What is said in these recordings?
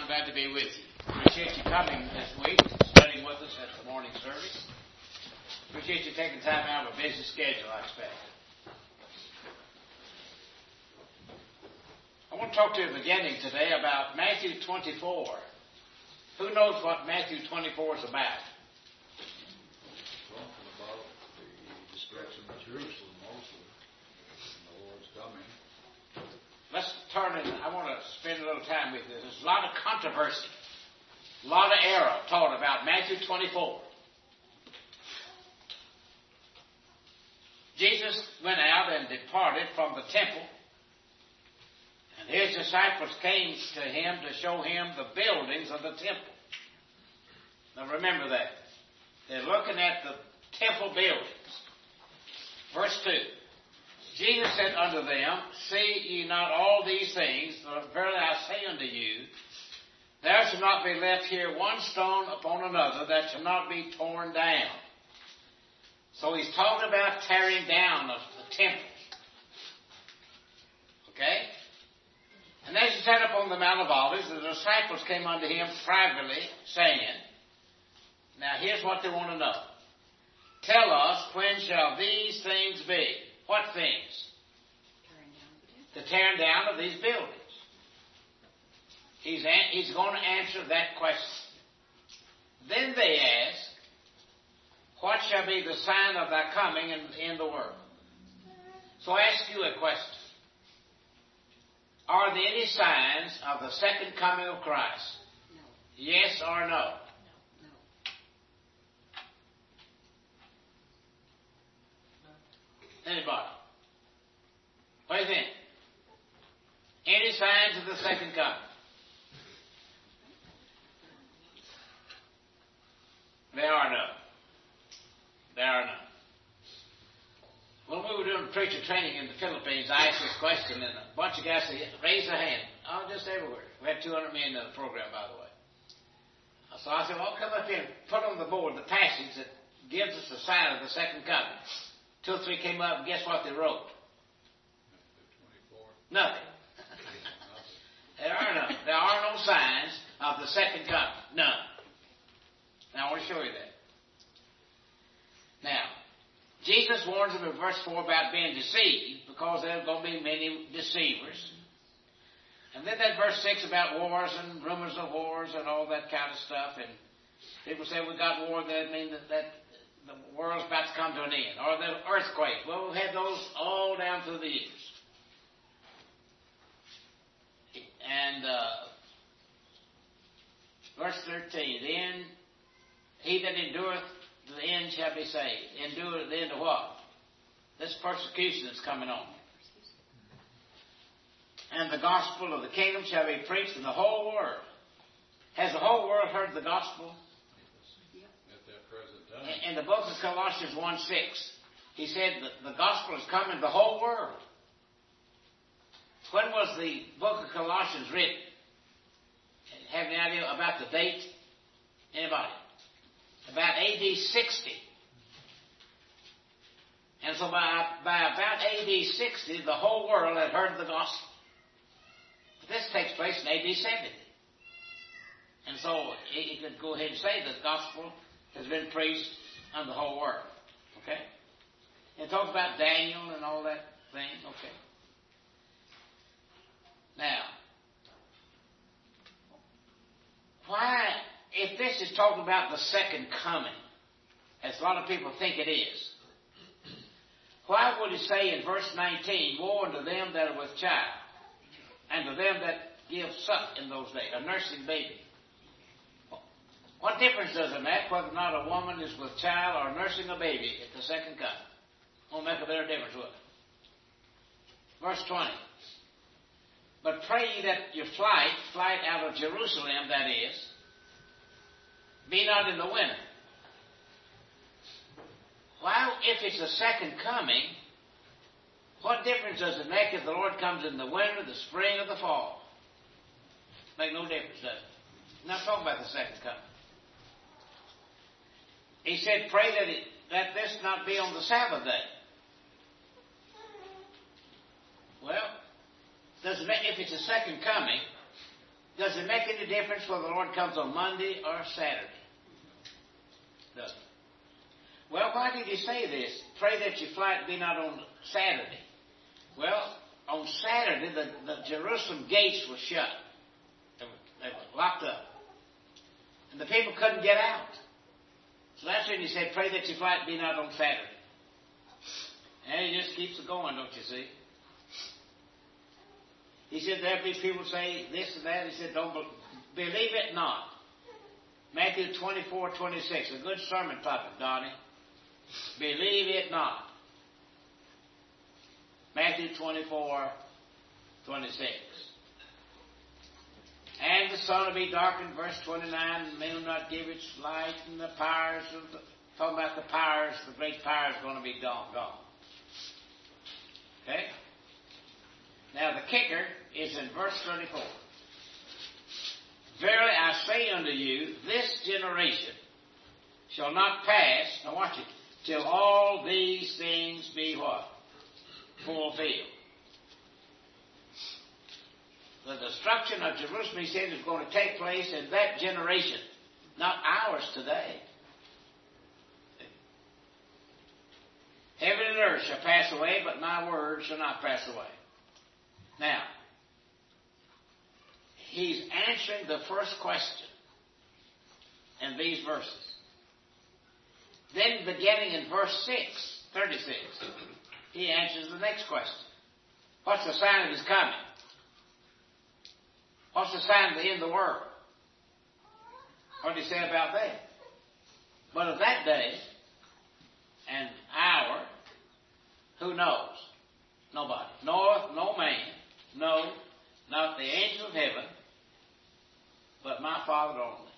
glad to be with you. Appreciate you coming this week, studying with us at the morning service. Appreciate you taking time out of a busy schedule, I expect. I want to talk to you beginning today about Matthew 24. Who knows what Matthew 24 is about? Talking about the destruction of Jerusalem mostly. The Lord's coming. Let's turn in. I want to spend a little time with this. There's a lot of controversy, a lot of error taught about Matthew 24. Jesus went out and departed from the temple, and his disciples came to him to show him the buildings of the temple. Now remember that. They're looking at the temple buildings. Verse 2. Jesus said unto them, See ye not all these things? For verily I say unto you, there shall not be left here one stone upon another that shall not be torn down. So he's talking about tearing down of the temple. Okay? And as he sat upon the Mount of Olives, the disciples came unto him privately, saying, now here's what they want to know. Tell us, when shall these things be? What things? The tearing down of these buildings. He's going to answer that question. Then they ask, what shall be the sign of thy coming in the world? So I ask you a question. Are there any signs of the second coming of Christ? No. Yes or no? Anybody? What do you think? Any signs of the second coming? There are none. There are none. When we were doing preacher training in the Philippines, I asked this question, and a bunch of guys said, raise their hand. Oh, just everywhere. We had 200 men in the program, by the way. So I said, well, come up here and put on the board the passage that gives us the sign of the second coming. 2 or 3 came up, and guess what they wrote? 24. Nothing. There are none. There are no signs of the second coming. None. Now, I want to show you that. Now, Jesus warns them in verse 4 about being deceived, because there's going to be many deceivers. And then that verse 6 about wars and rumors of wars and all that kind of stuff. And people say we got war, that means that the world's about to come to an end. Or the earthquake. Well, we've had those all down through the years. And verse 13, then he that endureth to the end shall be saved. Endure to the end of what? This persecution that's coming on. And the gospel of the kingdom shall be preached in the whole world. Has the whole world heard the gospel? At that present time. In the book of Colossians 1:6, he said that the gospel is coming to the whole world. When was the book of Colossians written? Have any idea about the date? Anybody? About AD 60. And so by about AD 60, the whole world had heard the gospel. But this takes place in AD 70. And so you could go ahead and say that the gospel has been preached on the whole world. Okay? It talks about Daniel and all that thing. Okay. Now, why, if this is talking about the second coming, as a lot of people think it is, why would he say in verse 19, woe unto them that are with child, and to them that give suck in those days, a nursing baby? What difference does it make whether or not a woman is with child or nursing a baby at the second coming? Won't make a bit of difference, will it? Verse 20. But pray ye that your flight out of Jerusalem, that is, be not in the winter. Why, if it's the second coming, what difference does it make if the Lord comes in the winter, the spring, or the fall? Make no difference, does it? I'm not talking about the second coming. He said, pray that this not be on the Sabbath day. Well, does it make, if it's a second coming, Does it make any difference whether the Lord comes on Monday or Saturday? Doesn't. Well, why did he say this? Pray that your flight be not on Saturday. Well, on Saturday, the Jerusalem gates were shut. They were locked up. And the people couldn't get out. So that's when he said, pray that your flight be not on Saturday. And he just keeps it going, don't you see? He said there'll be people say this and that. He said, don't believe it not. Matthew 24:26, a good sermon topic, Donnie. Believe it not. Matthew 24:26. And the sun will be darkened, verse 29, men will not give its light, and the powers of the, talking about the powers, the great powers going to be gone. Okay? Now the kicker is in verse 34. Verily I say unto you, this generation shall not pass, now watch it, till all these things be what? Fulfilled. The destruction of Jerusalem, he said, is going to take place in that generation, not ours today. Heaven and earth shall pass away, but my word shall not pass away. Now, he's answering the first question in these verses. Then beginning in verse 36, he answers the next question. What's the sign of his coming? What's the sign of the end of the world? What did he say about that? But of that day and hour, who knows? Nobody. No man. No, not the angel of heaven, but my Father only.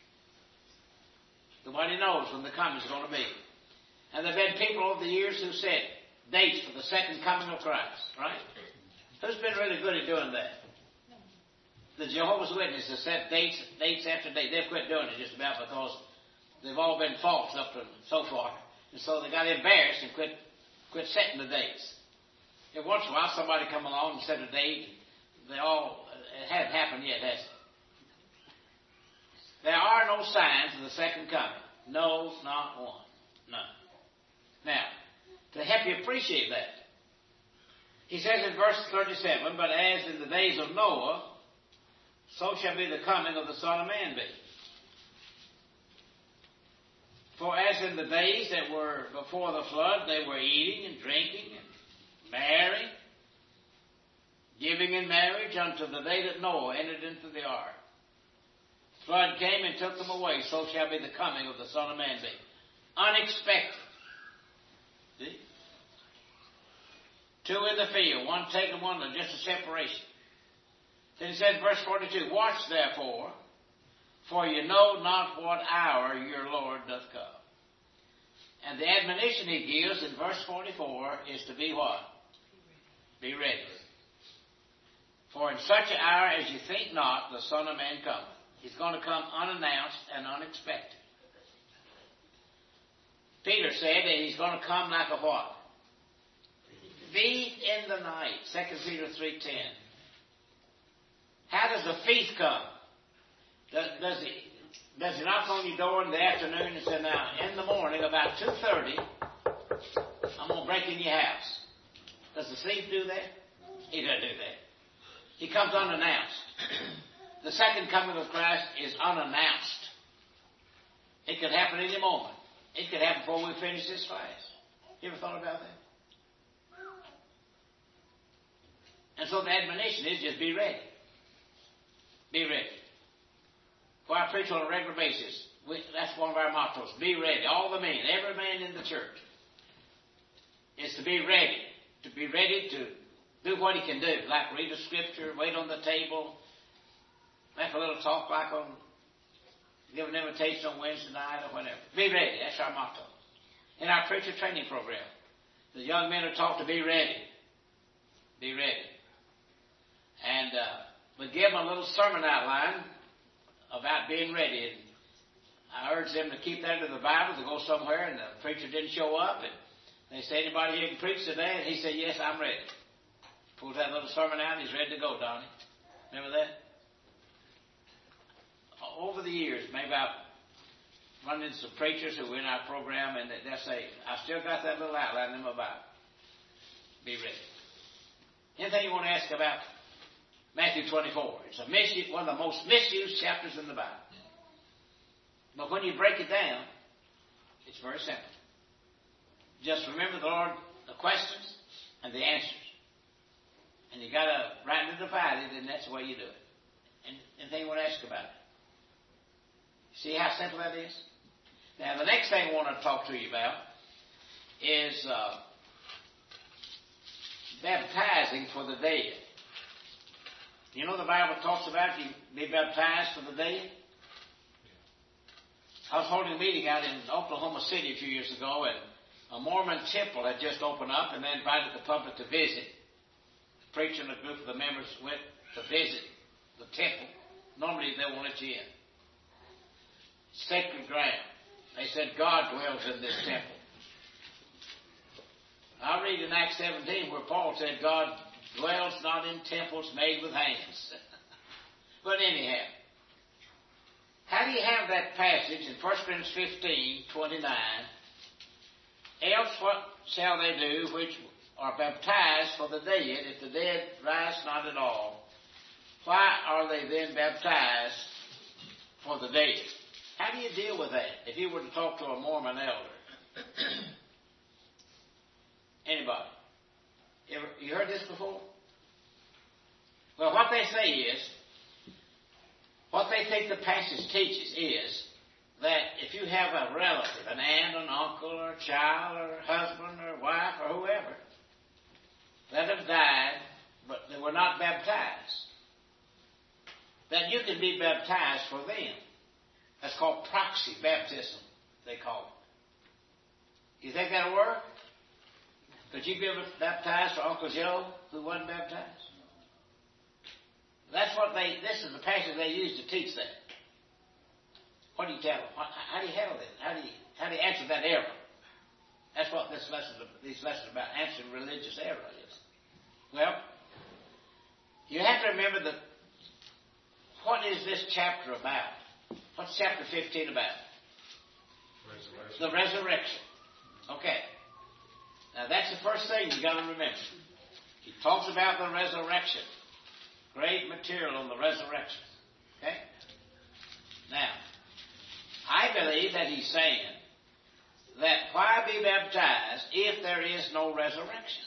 Nobody knows when the coming is going to be. And there have been people over the years who said dates for the second coming of Christ, right? Who's been really good at doing that? The Jehovah's Witnesses set dates after dates. They've quit doing it just about because they've all been false up to so far. And so they got embarrassed and quit setting the dates. Every once in a while somebody come along and set a date. It hasn't happened yet, has it? There are no signs of the second coming. No, not one. None. Now, to help you appreciate that, he says in verse 37, but as in the days of Noah, so shall be the coming of the Son of Man be. For as in the days that were before the flood, they were eating and drinking and marrying, giving in marriage unto the day that Noah entered into the ark. Flood came and took them away, so shall be the coming of the Son of Man be. Unexpected. See? Two in the field, one taken, one just a separation. Then he says, verse 42, watch therefore, for you know not what hour your Lord doth come. And the admonition he gives in verse 44 is to be what? Be ready. For in such an hour as you think not, the Son of Man cometh. He's going to come unannounced and unexpected. Peter said that he's going to come like a what? Thief in the night. 2 Peter 3:10. How does a thief come? Does he knock on your door in the afternoon and say, now, in the morning, about 2:30, I'm going to break in your house. Does the thief do that? He doesn't do that. He comes unannounced. The second coming of Christ is unannounced. It could happen any moment. It could happen before we finish this fast. You ever thought about that? And so the admonition is just be ready. Be ready. For I preach on a regular basis. That's one of our mottos. Be ready. All the men, every man in the church is to be ready. To be ready to do what he can do. Like read a scripture, wait on the table, make a little talk like on, give an invitation on Wednesday night or whatever. Be ready. That's our motto. In our preacher training program, the young men are taught to be ready. Be ready. And we give them a little sermon outline about being ready. And I urge them to keep that in the Bible, to go somewhere, and the preacher didn't show up. And they say, anybody here can preach today? And he said, yes, I'm ready. Pulls that little sermon out, and he's ready to go, Donnie. Remember that? years, maybe I've run into some preachers who were in our program, and they'll say, "I still got that little outline in my Bible." Be ready. Anything you want to ask about Matthew 24? It's one of the most misused chapters in the Bible. But when you break it down, it's very simple. Just remember the Lord, the questions and the answers. And you got to rightly divide it, and that's the way you do it. And anything you want to ask about it. See how simple that is? Now, the next thing I want to talk to you about is baptizing for the dead. You know the Bible talks about you be baptized for the dead? I was holding a meeting out in Oklahoma City a few years ago, and a Mormon temple had just opened up, and they invited the public to visit. The preacher and a group of the members went to visit the temple. Normally they won't let you in. Sacred ground. They said God dwells in this temple. I read in Acts 17 where Paul said God dwells not in temples made with hands. But anyhow, how do you have that passage in 1 Corinthians 15:29? Else what shall they do which are baptized for the dead, if the dead rise not at all? Why are they then baptized for the dead? How do you deal with that if you were to talk to a Mormon elder? Anybody? You heard this before? Well, what they say is, what they think the passage teaches is that if you have a relative, an aunt, an uncle, or a child, or a husband, or wife, or whoever, that have died, but they were not baptized, that you can be baptized for them. That's called proxy baptism, they call it. You think that'll work? Could you be baptized for Uncle Joe who wasn't baptized? This is the passage they use to teach that. What do you tell them? How do you handle it? How do you answer that error? That's what these lessons about, answering religious error is. Well, you have to remember that what is this chapter about? What's chapter 15 about? Resurrection. The resurrection. Okay. Now that's the first thing you got to remember. He talks about the resurrection. Great material on the resurrection. Okay? Now, I believe that he's saying that why be baptized if there is no resurrection?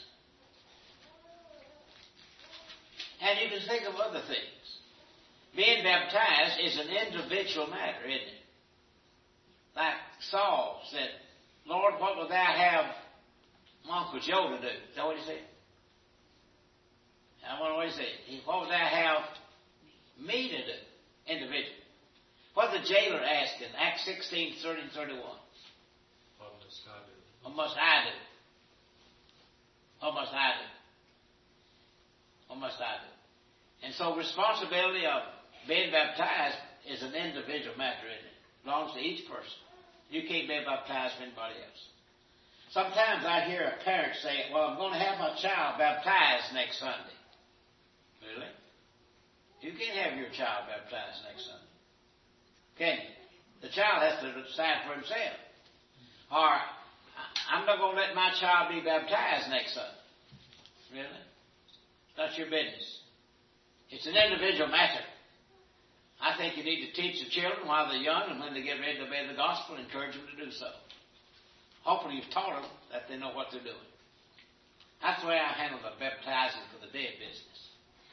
And you can think of other things. Being baptized is an individual matter, isn't it? Like Saul said, "Lord, what will thou have Uncle Joe to do?" Is that what he said? I wonder what he said. What would thou have me to do? Individual. What did the jailer ask in Acts 16:30 and 31? What must I do? What must I do? What must I do? What must I do? And so responsibility of being baptized is an individual matter, isn't it? It belongs to each person. You can't be baptized for anybody else. Sometimes I hear a parent say, "Well, I'm going to have my child baptized next Sunday." Really? You can't have your child baptized next Sunday. Can you? The child has to decide for himself. Or, "I'm not going to let my child be baptized next Sunday." Really? That's your business. It's an individual matter. I think you need to teach the children while they're young, and when they get ready to obey the gospel, encourage them to do so. Hopefully you've taught them that they know what they're doing. That's the way I handle the baptizing for the dead business.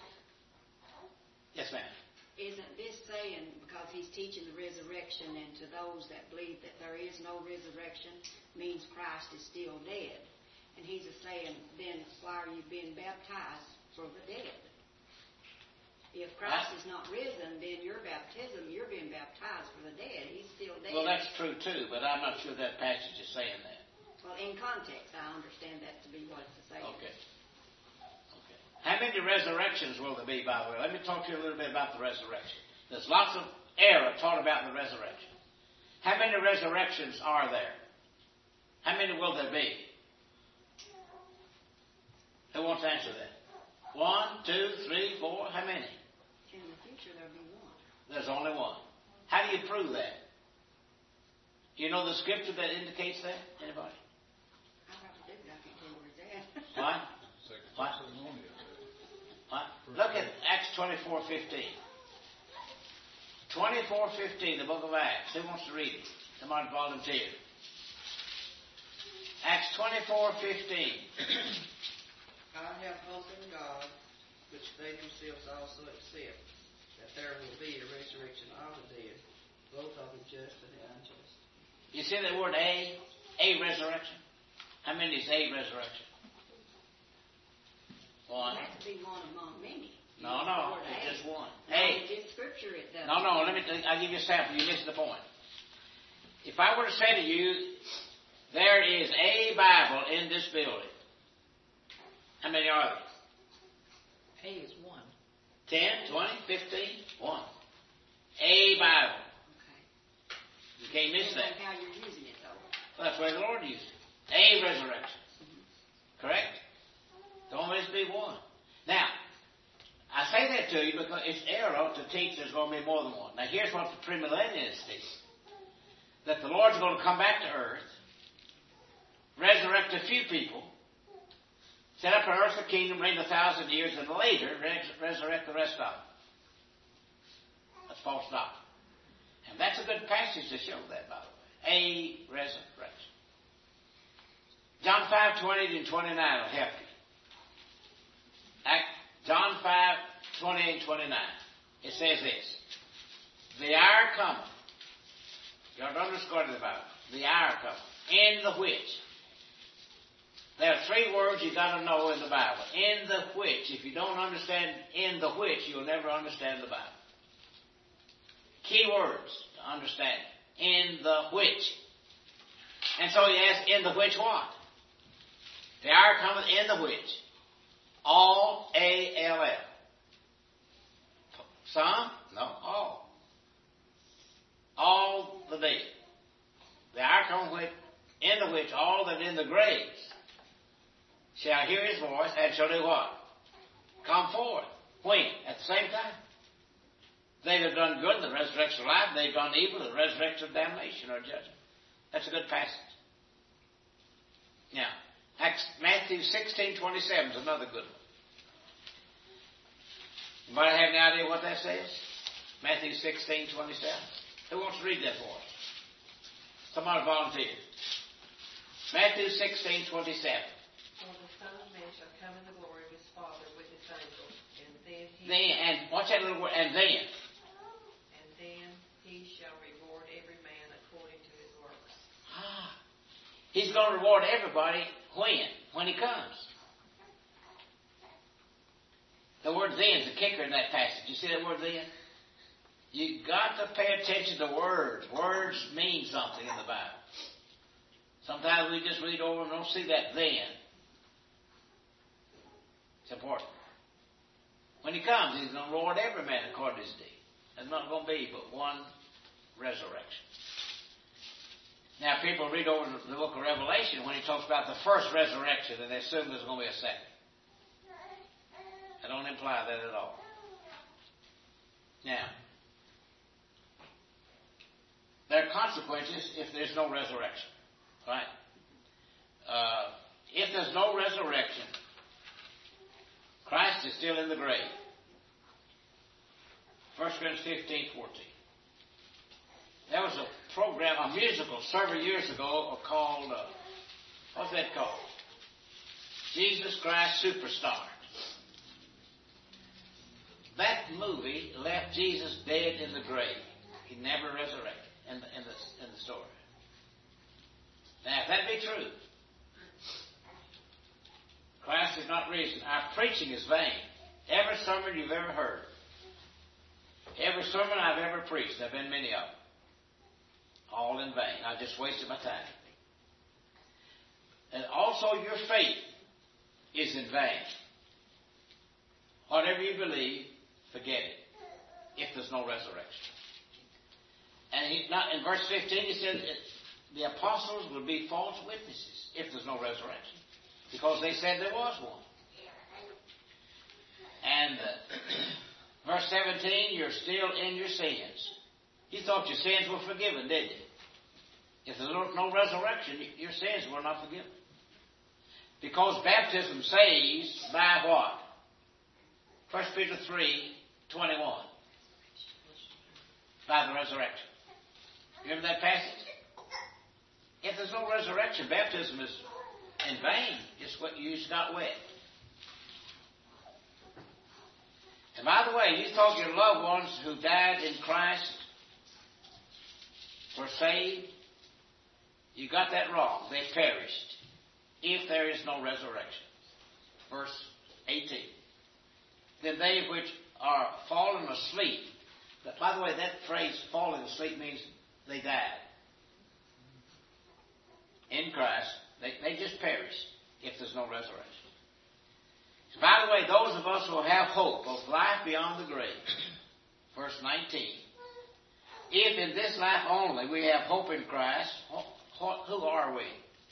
Yes, ma'am. Isn't this saying, because he's teaching the resurrection, and to those that believe that there is no resurrection, means Christ is still dead? And he's saying, then why are you being baptized for the dead? If Christ is not risen, then your baptism, you're being baptized for the dead. He's still dead. Well, that's true too, but I'm not sure that passage is saying that. Well, in context, I understand that to be what it's saying. Okay. How many resurrections will there be, by the way? Let me talk to you a little bit about the resurrection. There's lots of error taught about the resurrection. How many resurrections are there? How many will there be? Who wants to answer that? 1, 2, 3, 4, how many? In the future, there'll be one. There's only one. How do do you prove that? You know the scripture that indicates that? Anybody? I probably do, but I can't tell you where it's at. What? Second What? Thessalonians. What? Look at Acts 24:15. 24:15, the book of Acts. Who wants to read it? Somebody volunteer. Acts 24:15. I have hope in God, which they themselves also accept, that there will be a resurrection of the dead, both of the just and the unjust. You see that word a? A resurrection? How many is a resurrection? One. It has to be one among many. No, it's just one. No, A. in Scripture it does. No, I'll give you a sample. You missed the point. If I were to say to you, there is a Bible in this building, how many are there? A is 1. 10, 20, 15, 1. A Bible. Okay. You can't miss Depends that. on how you're using it, though. That's where the Lord used it. A resurrection. Correct? Don't miss be one. Now, I say that to you because it's error to teach there's going to be more than one. Now, here's what the premillennialists teach. That the Lord's going to come back to earth, resurrect a few people, set up an earthly kingdom, reign 1,000 years, and later resurrect the rest of them. That's false doctrine. And that's a good passage to show that, by the way. A resurrection. John 5:20 and 29 will help you. John 5:20 and 29. It says this. The hour cometh. You ought to underscore the Bible. The hour cometh. In the which. There are 3 words you got to know in the Bible. In the which. If you don't understand in the which, you'll never understand the Bible. Key words to understand. In the which. And so he asks, in the which what? The hour cometh in the which. All, A-L-L. Some? No, all. All the dead. The hour cometh in the which all that in the graves shall hear his voice and shall do what? Come forth. When? At the same time. They have done good, the resurrection of life. They've done evil, the resurrection of damnation or judgment. That's a good passage. Now, Matthew 16:27 is another good one. Anybody have any idea what that says? Matthew 16:27. Who wants to read that for us? Somebody volunteer. Matthew 16:27. For the Son of Man shall come in the glory of his Father with his angels, and then And watch that little word, and then. And then he shall reward every man according to his works. He's going to reward everybody when? When he comes. The word then is the kicker in that passage. You see that word then? You've got to pay attention to words. Words mean something in the Bible. Sometimes we just read over and don't see that then. It's important. When he comes, he's going to reward every man according to his deed. There's not going to be but one resurrection. Now, people read over the book of Revelation when he talks about the first resurrection, and they assume there's going to be a second. I don't imply that at all. Now, there are consequences if there's no resurrection. Right? If there's no resurrection, Christ is still in the grave. 1 Corinthians 15:14. There was a program, a musical, several years ago called, what's that called? Jesus Christ Superstar. That movie left Jesus dead in the grave. He never resurrected in the story. Now, if that be true, Christ is not risen. Our preaching is vain. Every sermon you've ever heard, every sermon I've ever preached, there have been many of them, all in vain. I just wasted my time. And also your faith is in vain. Whatever you believe, forget it, if there's no resurrection. And in verse 15, he said the apostles would be false witnesses if there's no resurrection, because they said there was one. And verse 17, you're still in your sins. You thought your sins were forgiven, didn't you? If there's no resurrection, your sins were not forgiven. Because baptism saves by what? 1 Peter 3:21. By the resurrection. Remember that passage? If there's no resurrection, baptism is in vain. It's what you just got wet. And by the way, you thought your loved ones who died in Christ were saved. You got that wrong. They perished if there is no resurrection. Verse 18. Then they which are fallen asleep. By the way, that phrase fallen asleep means they died. In Christ, they just perished if there's no resurrection. So by the way, those of us who have hope of life beyond the grave, verse 19, if in this life only we have hope in Christ, who are we?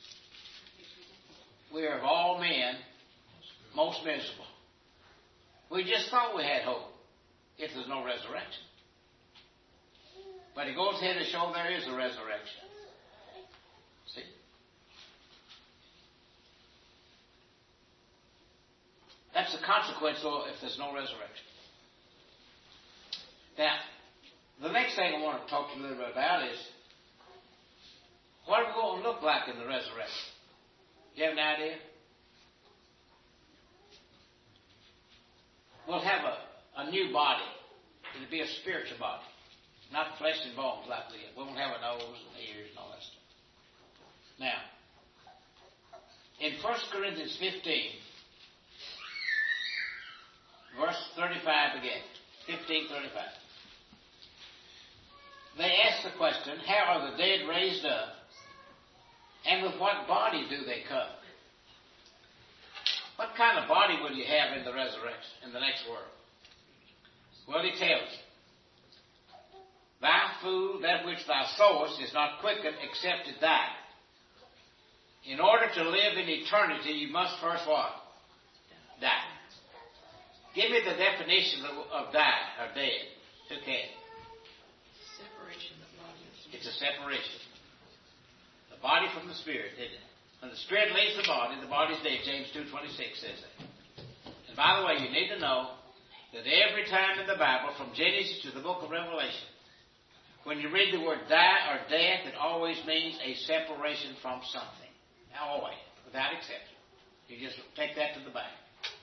We are of all men most miserable. We just thought we had hope if there's no resurrection. But he goes ahead to show there is a resurrection. See? That's the consequence if there's no resurrection. Now, the next thing I want to talk to you a little bit about is what are we going to look like in the resurrection? You have an idea? We'll have a new body. It'll be a spiritual body. Not flesh and bones like we have. We won't have a nose and ears and all that stuff. Now, in 1 Corinthians 15, verse 35 again, 15:35. They ask the question, how are the dead raised up? And with what body do they come? What kind of body will you have in the resurrection, in the next world? Well, he tells you. Thy food, that which thou sowest, is not quickened except it die. In order to live in eternity, you must first what? Die. Give me the definition of die, or dead. Who can? Separation of body and spirit. It's a separation. The body from the spirit, isn't it? When the spirit leaves the body's dead. James 2:26 says that. And by the way, you need to know that every time in the Bible, from Genesis to the book of Revelation, when you read the word die or death, it always means a separation from something. Always, without exception. You just take that to the bank.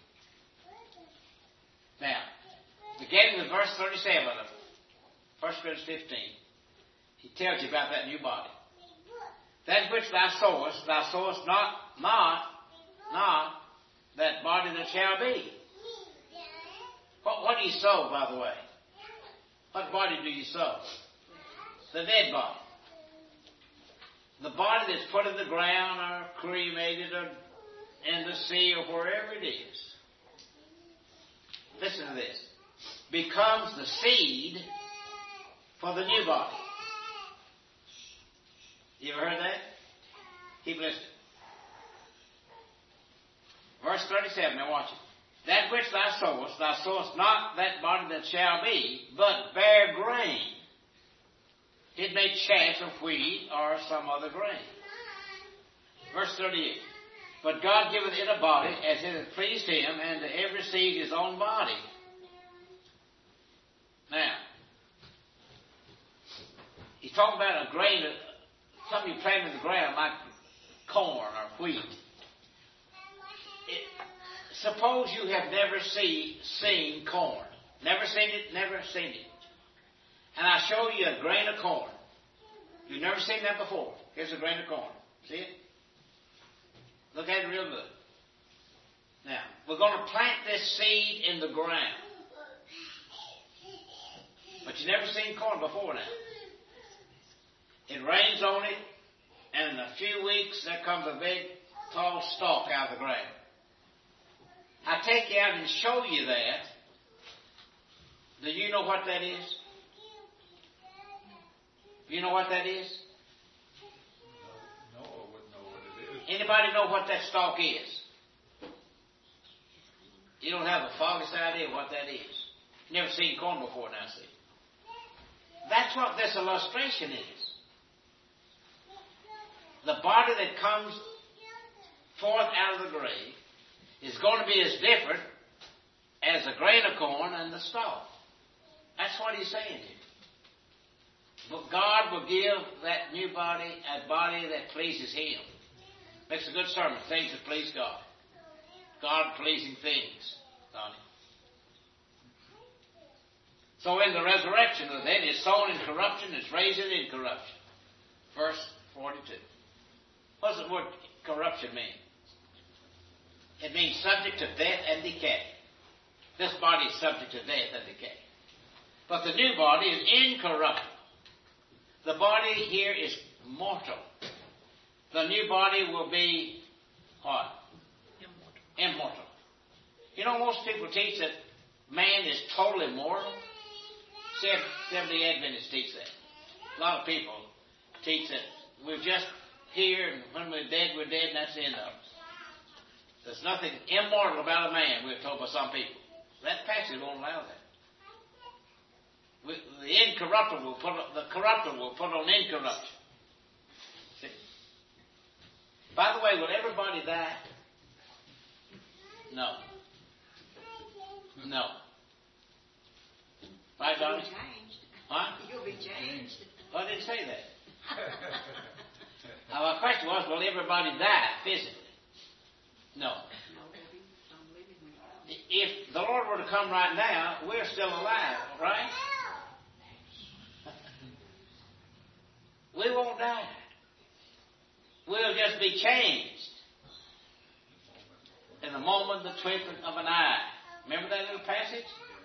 Now, beginning with verse 37 of 1 Corinthians 15, he tells you about that new body. That which thou sowest not that body that shall be. What do you sow, by the way? What body do you sow? The dead body. The body that's put in the ground or cremated or in the sea or wherever it is. Listen to this. Becomes the seed for the new body. You ever heard that? Keep listening. Verse 37, now watch it. That which thou sowest not that body that shall be, but bear grain. It may chaff of wheat or some other grain. Verse 38. But God giveth it a body as it hath pleased him, and to every seed his own body. Now, he's talking about a grain, something you plant in the ground like corn or wheat. Suppose you have never seen corn. Never seen it. And I show you a grain of corn. You've never seen that before. Here's a grain of corn. See it? Look at it real good. Now, we're going to plant this seed in the ground. But you've never seen corn before now. It rains on it, and in a few weeks, there comes a big, tall stalk out of the ground. I take you out and show you that. Do you know what that is? You know what that is? No, I wouldn't know what it is. Anybody know what that stalk is? You don't have the foggiest idea what that is. Never seen corn before now, see. That's what this illustration is. The body that comes forth out of the grave is going to be as different as a grain of corn and the stalk. That's what he's saying here. But God will give that new body a body that pleases Him. Makes a good sermon. Things that please God. God-pleasing things, Donnie. So in the resurrection, then, is sown in corruption, is raised in incorruption. Verse 42. What does the word corruption mean? It means subject to death and decay. This body is subject to death and decay. But the new body is incorruptible. The body here is mortal. The new body will be what? Immortal. You know, most people teach that man is totally mortal. Seventh-day Adventists teach that. A lot of people teach that we're just here, and when we're dead, and that's the end of us. There's nothing immortal about a man, we're told by some people. That passage won't allow that. The incorruptible the corruptible will put on incorruption. See? By the way, will everybody die? No. No. Right, You'll Donnie? be changed. Huh? You'll be changed. Well, I didn't say that. Now, my question was, will everybody die physically? No. No, baby. I'm living with you. If the Lord were to come right now, we're still alive, right? We won't die. We'll just be changed in the moment, the twinkling of an eye. Remember that little passage?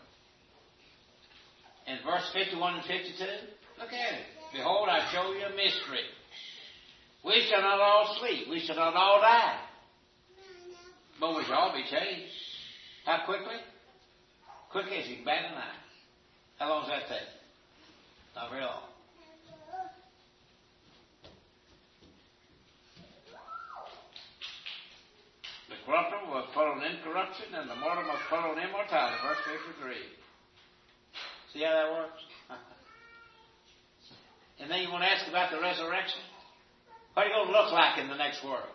In verse 51 and 52? Look at it. Behold, I show you a mystery. We shall not all sleep. We shall not all die. But we shall all be changed. How quickly? Quickly as you can bat an eye. How long does that take? Not very long. The corruptible will put on incorruption, and the mortal must put on immortality. Verse 53. See how that works? And then you want to ask about the resurrection? What are you going to look like in the next world?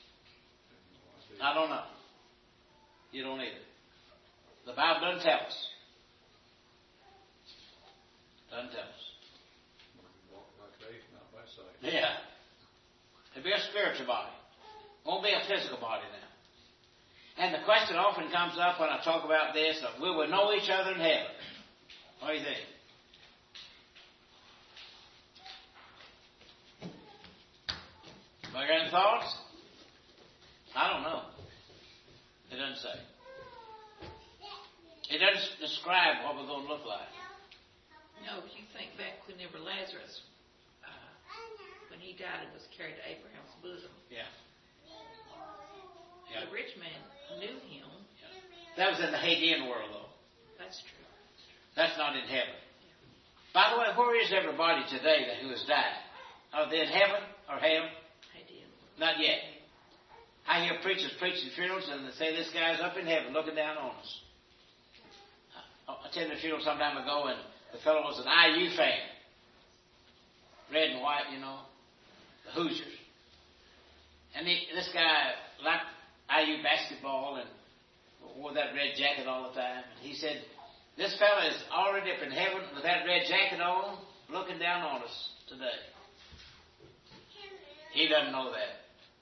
I don't know. You don't either. The Bible doesn't tell us. Doesn't tell us. Walk by faith, not by sight. Yeah. It'll be a spiritual body. Won't be a physical body now. And the question often comes up when I talk about this, will we know each other in heaven? What do you think? Anybody got any thoughts? I don't know. It doesn't say. It doesn't describe what we're going to look like. No, if you think back whenever Lazarus, when he died and was carried to Abraham's bosom, Yeah. the rich man knew him. That was in the Hadean world, though. That's true. That's not in heaven. By the way, where is everybody today who has died? Are they in heaven or hell? Not yet. I hear preachers preaching funerals and they say this guy's up in heaven looking down on us. I attended a funeral some time ago and the fellow was an IU fan. Red and white, you know. The Hoosiers. And this guy liked IU basketball and wore that red jacket all the time. And he said, this fella is already up in heaven with that red jacket on, looking down on us today. He doesn't know that.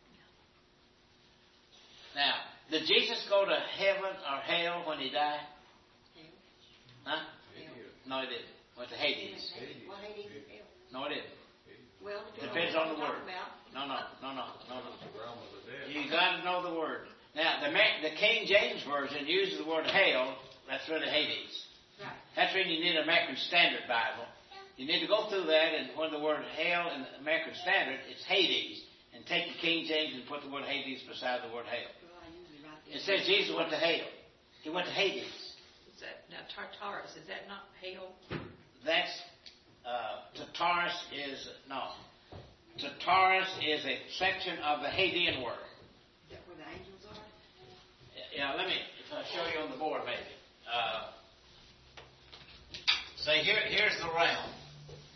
Now, did Jesus go to heaven or hell when he died? Huh? No, he didn't. Went to Hades. Well, Hades is hell. No, it didn't. Well, Depends on the word. No. You got to know the word. Now, the King James Version uses the word hell. That's really Hades. Right. That's when you need an American Standard Bible. You need to go through that, and when the word hell in the American Standard, it's Hades. And take the King James and put the word Hades beside the word hell. Well, I usually write It says Jesus went to hell. He went to Hades. Is that now Tartarus? Is that not hell? That's Tartarus is no. Tartarus is a section of the Hadean world. Is that where the angels are? Yeah, let me show you on the board, maybe. Say here's the realm.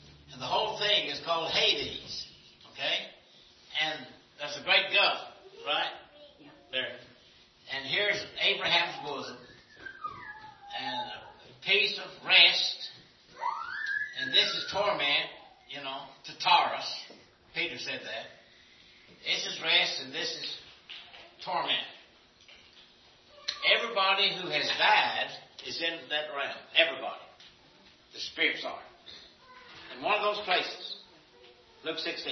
thing is called Hades. Okay? And that's a great gulf, right? Yeah. There. And here's Abraham's bosom. And a piece of rest. And this is torment, to Taurus. Peter said that. This is rest and this is torment. Everybody who has died is in that realm. Everybody. The spirits are. In one of those places. Luke 16.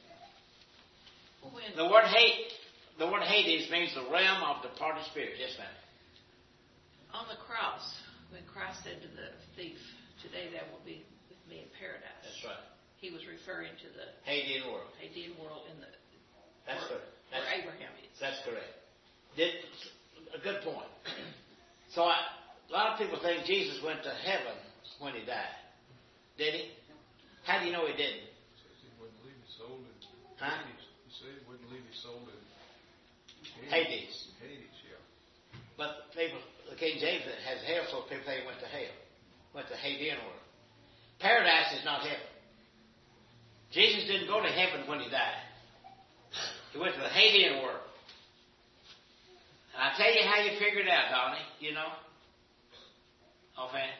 The word Hades means the realm of departed spirits. Yes, ma'am. On the cross, when Christ said to the thief, "Today thou wilt be with me in paradise." That's right. He was referring to the Hadean world. Hadean world in the That's where, correct. where Abraham is. That's correct. A good point. So a lot of people think Jesus went to heaven when he died. Did he? How do you know he didn't? He says he wouldn't leave his soul in Huh? Hades. He said he wouldn't leave his soul in Hades. Hades, yeah. But people, the King James has hell, so people think he went to hell. Went to Hadean world. Paradise is not heaven. Jesus didn't go to heaven when he died. He went to the Hadean world. And I tell you how you figure it out, Donnie, Offhand.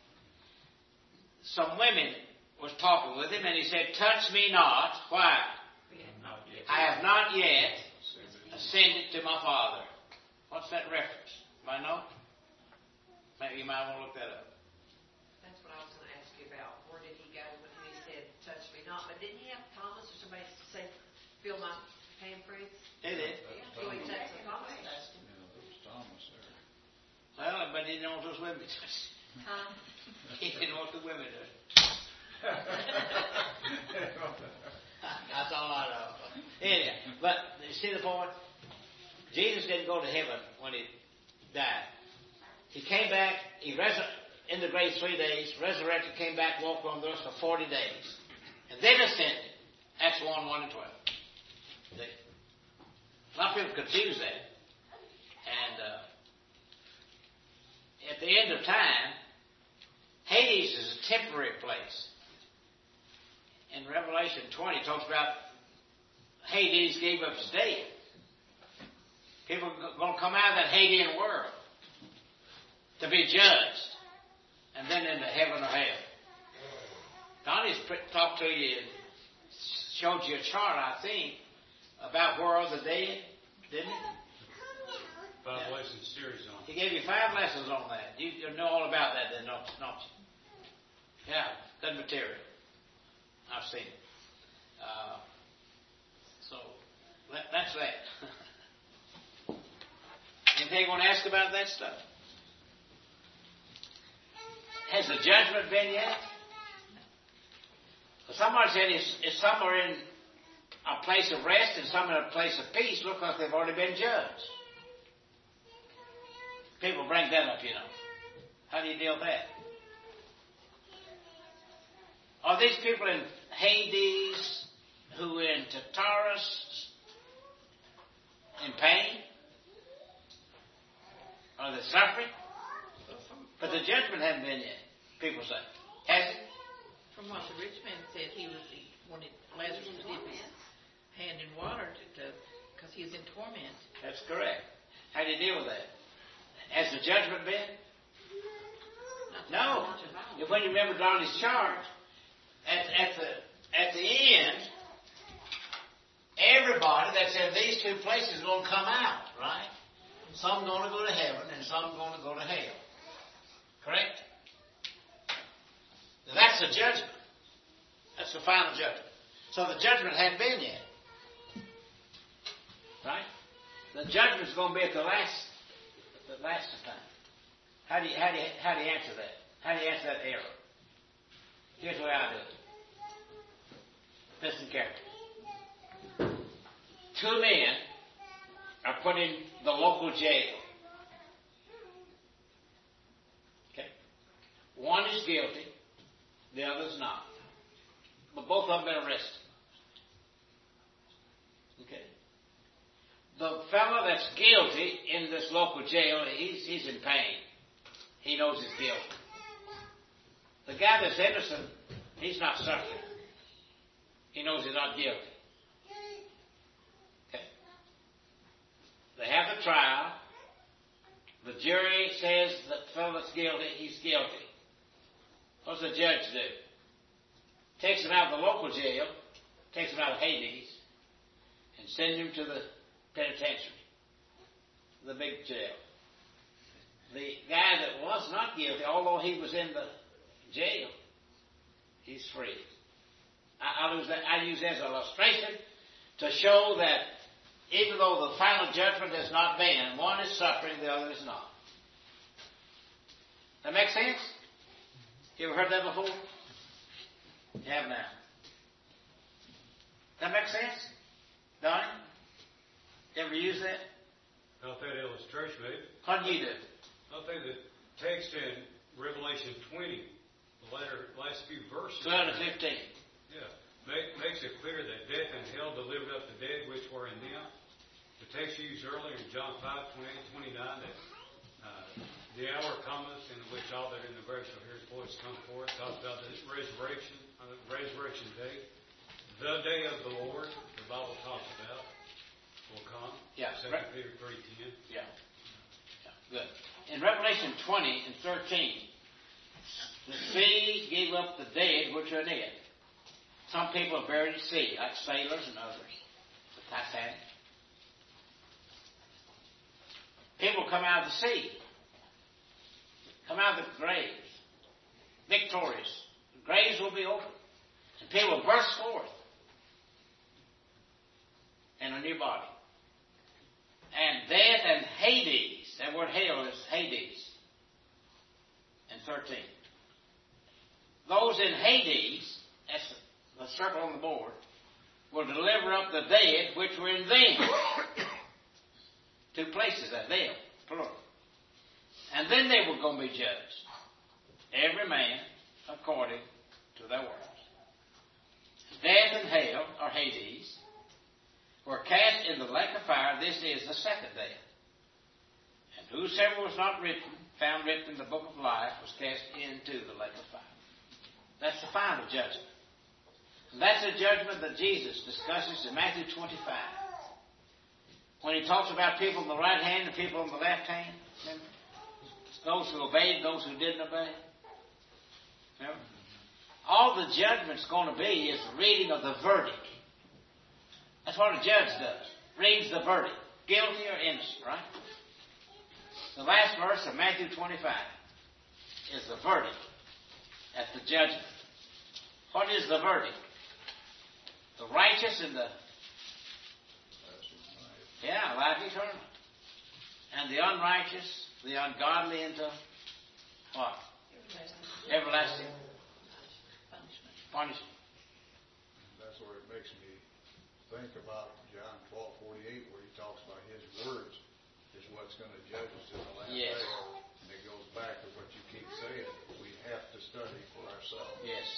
Some women was talking with him and he said, "Touch me not." Why? I have not yet ascended to my Father. What's that reference? Anybody know? Maybe you might want to look that up. That's what I was going to ask you about. Where did he go when he said, "Touch me not"? But didn't he have Thomas or somebody say, "Feel my handprints"? They did. Yeah, so he touched him. Thomas touched him. Yeah, there was Thomas there. Well, but he didn't want those women to. Huh? He didn't want the women to. That's all I know. Anyhow, but you see the point? Jesus didn't go to heaven when he died. He came back, in the grave 3 days, resurrected, came back, walked on the earth for 40 days. And then ascended. Acts 1, 1 and 12. See? A lot of people confuse that. And at the end of time, Hades is a temporary place. In Revelation 20, it talks about Hades gave up his dead. People are going to come out of that Hadean world to be judged, and then into heaven or hell. Donnie's talked to you, showed you a chart, I think, about where are the dead, didn't he? 5 lesson series on it. He gave you 5 lessons on that. You know all about that, then, don't you? Yeah, good material. I've seen it. So that's that. Anything you want to ask about that stuff? Has the judgment been yet? Somebody said it's somewhere in a place of rest and some in a place of peace. Look like they've already been judged. People bring that up, How do you deal with that? Are these people in Hades who in Tartarus in pain? Are they suffering? But the judgment hasn't been yet, people say. Has it? From what the rich man said, he wanted Lazarus to dip his hand in water because he was in torment. That's correct. How do you deal with that? Has the judgment been? No. When you remember Donnie's chart, at the end, everybody that's in these 2 places is going to come out, right? Some going to go to heaven and some going to go to hell. Correct? Now that's the judgment. That's the final judgment. So the judgment hadn't been yet. Right? The judgment's going to be at the last time. How do you answer that? How do you answer that error? Here's the way I do it. Listen carefully. 2 men are put in the local jail. Okay. One is guilty, the other's not. But both of them have been arrested. Okay. The fellow that's guilty in this local jail, he's in pain. He knows he's guilty. The guy that's innocent, he's not suffering. He knows he's not guilty. Okay. They have the trial. The jury says that the fellow's guilty. He's guilty. What's the judge do? Takes him out of the local jail, takes him out of Hades, and sends him to the penitentiary, the big jail. The guy that was not guilty, although he was in the jail, he's free. I use that as an illustration to show that even though the final judgment has not been, one is suffering, the other is not. That make sense? You ever heard that before? You have now. That make sense? Donnie? You ever use that? Not that illustration, maybe. What do you do? I think the text in Revelation 20, the last few verses. 12 to 15. Yeah. Makes it clear that death and hell delivered up the dead which were in them. The text used earlier in John 5, 28, 29 that the hour cometh in which all that are in the grave shall hear his voice come forth. Talks about the resurrection day. The day of the Lord, the Bible talks about, will come. Yeah. 2 Peter 3:10. Yeah. Good. In Revelation 20 and 13, the sea gave up the dead which are in it. Some people are buried at sea, like sailors and others. The Titanic. People come out of the sea. Come out of the graves. Victorious. The graves will be open. And people will burst forth in a new body. And death and Hades, that word hell is Hades in 13. Those in Hades, that's the circle on the board, will deliver up the dead which were in them. Two places, that them, plural. And then they were going to be judged. Every man according to their works. Death and hell, or Hades, were cast in the lake of fire. This is the second death. And whosoever was not found written in the book of life was cast into the lake of fire. That's the final judgment. And that's the judgment that Jesus discusses in Matthew 25. When he talks about people on the right hand and people on the left hand. Remember? Those who obeyed, those who didn't obey. Remember? All the judgment's going to be is the reading of the verdict. That's what a judge does. Reads the verdict. Guilty or innocent, right? The last verse of Matthew 25 is the verdict at the judgment. What is the verdict? The righteous and the... Yeah, life eternal. And the unrighteous, the ungodly into what? Everlasting punishment. That's where it makes me think about John 12:48, where he talks about his words is what's going to judge us in the last day. And it goes back to what you keep saying. We have to study for ourselves. Yes.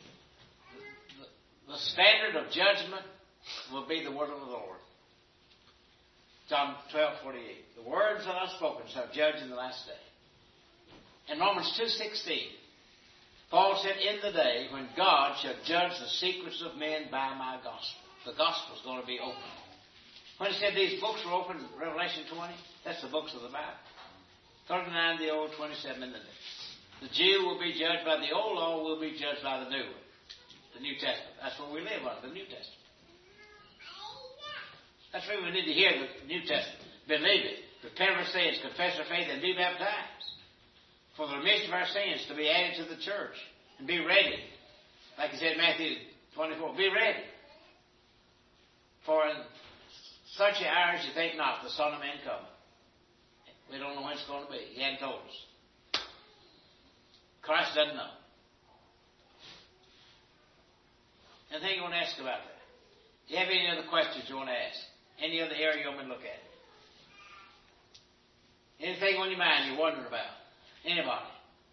The standard of judgment will be the word of the Lord. John 12:48. The words that I've spoken shall judge in the last day. In Romans 2:16, Paul said, in the day when God shall judge the secrets of men by my gospel. The gospel is going to be open. When he said these books were open, Revelation 20, that's the books of the Bible. 39 the old, 27 in the new. The Jew will be judged by the old law, will be judged by the new one. The New Testament. That's what we live under, the New Testament. That's why we need to hear the New Testament. Believe it. Repent of our sins, confess our faith, and be baptized. For the remission of our sins to be added to the church. And be ready. Like he said in Matthew 24, be ready. For in such hours you think not, the Son of Man cometh. We don't know when it's going to be. He hadn't told us. Christ doesn't know. Anything you want to ask about that? Do you have any other questions you want to ask? Any other area you want me to look at? Anything on your mind you're wondering about? Anybody?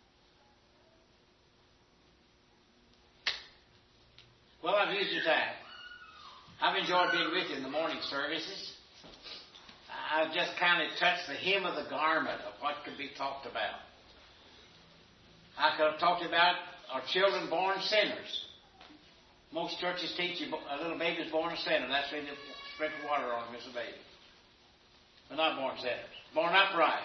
Well, I've used your time. I've enjoyed being with you in the morning services. I've just kind of touched the hem of the garment of what could be talked about. I could have talked about our children born sinners. Most churches teach you a little baby's born a sinner. That's when they sprinkle water on him as a baby. They're not born sinners. Born upright.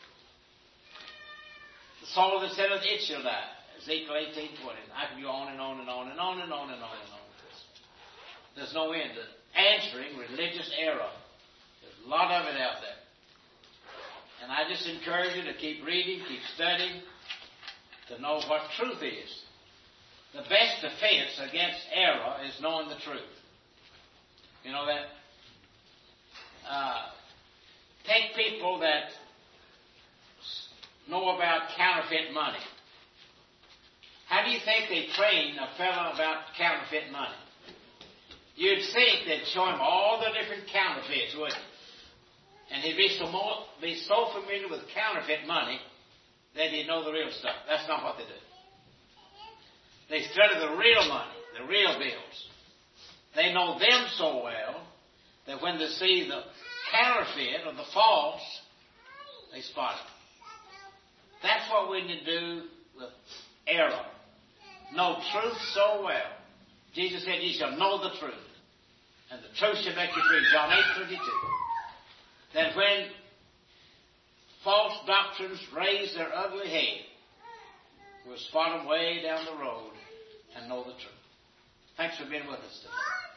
The soul that sinneth, it shall die. Ezekiel 18:20. I can go on and on and on and on and on and on and on with this. There's no end to answering religious error. There's a lot of it out there. And I just encourage you to keep reading, keep studying, to know what truth is. The best defense against error is knowing the truth. You know that? Take people that know about counterfeit money. How do you think they train a fellow about counterfeit money? You'd think they'd show him all the different counterfeits, wouldn't you? And he'd be so familiar with counterfeit money that he'd know the real stuff. That's not what they do. They study the real money, the real bills. They know them so well that when they see the counterfeit or the false, they spot it. That's what we need to do with error. Know truth so well. Jesus said, ye shall know the truth, and the truth shall make you free. John 8:32. That when false doctrines raise their ugly head, we'll spot them way down the road and know the truth. Thanks for being with us today.